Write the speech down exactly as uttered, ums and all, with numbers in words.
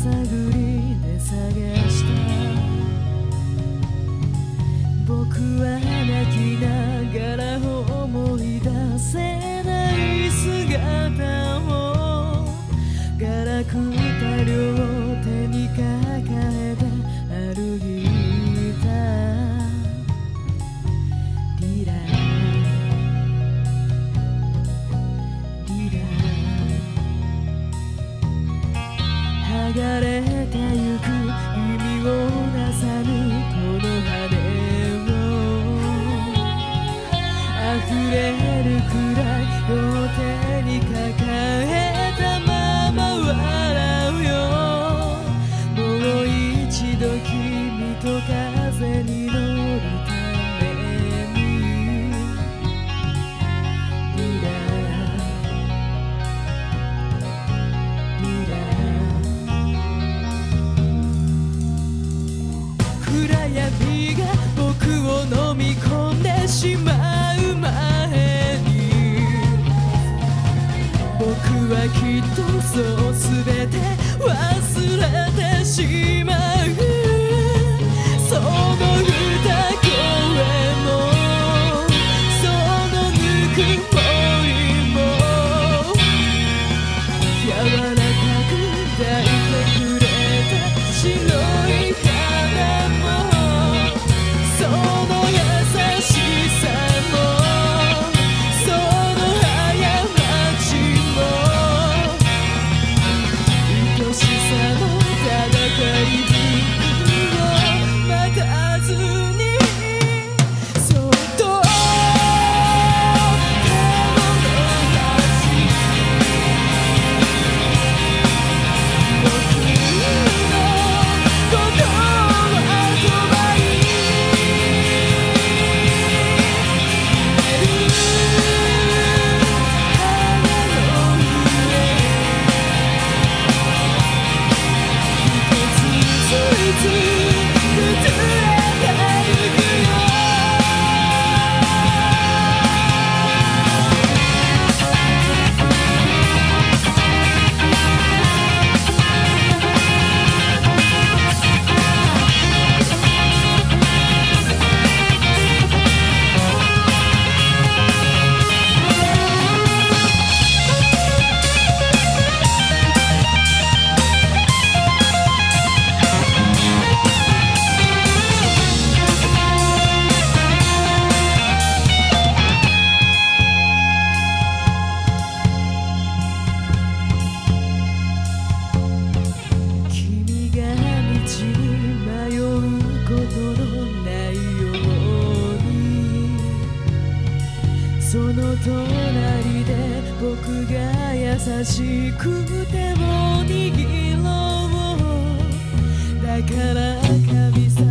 探りで探した。僕は泣きながら思い出せない姿を、ガラクタ両手に抱えて歩いた。リラリラ剥がれてゆく意味をなさぬこの羽を、溢れるくらい両手に抱えたまま笑うよ。もう一度君と風に乗るために。リラリラ暗闇が僕を飲み込んでしまう前に、僕はきっとそう全て忘れてしまう。その歌声もそのぬくもりも柔らかく抱いてくれた白い花も、その優しさもその過ちも愛しさの戦いを待たずに、そっと手を伸ばし、僕の心は止まりその隣で僕が優しく手を握ろう。だから神様